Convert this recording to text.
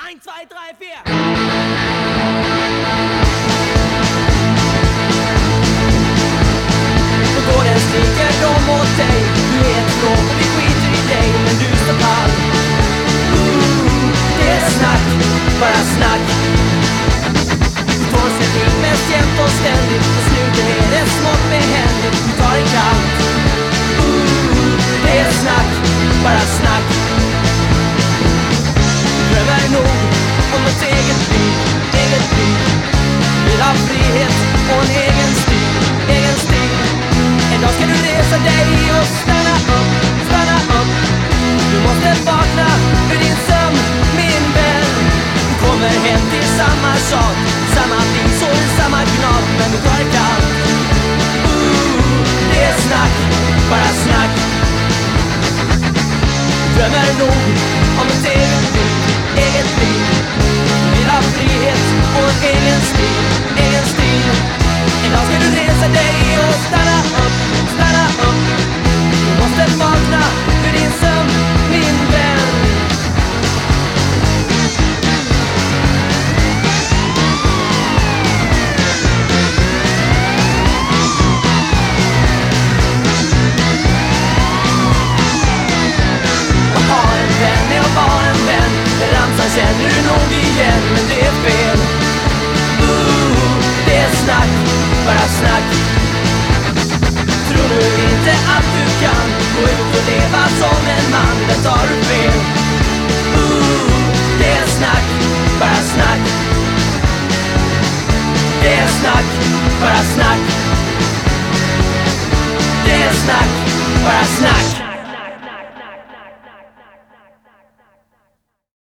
1, 2, 3, 4. Då går den skriker de åt dig. Du är ett skåp och vi skiter i dig. Men du står pall. Det är snack, bara snack. Du tar sig in mest jämt och ständigt. Och snuten är det smått med händigt. Du tar en kant. Det är snack, bara snack. Drömmer nog om ett eget liv, eget liv. Vill ha frihet och en egen stil, egen stil. En dag ska du resa dig och stanna upp, stanna upp. Du måste vakna ur din sömn, min vän. Du kommer hem till samma tjat, samma vis och samma gnat. Men du tar det kallt. Det är snack, bara snack. Drömmer nog om ett eget liv.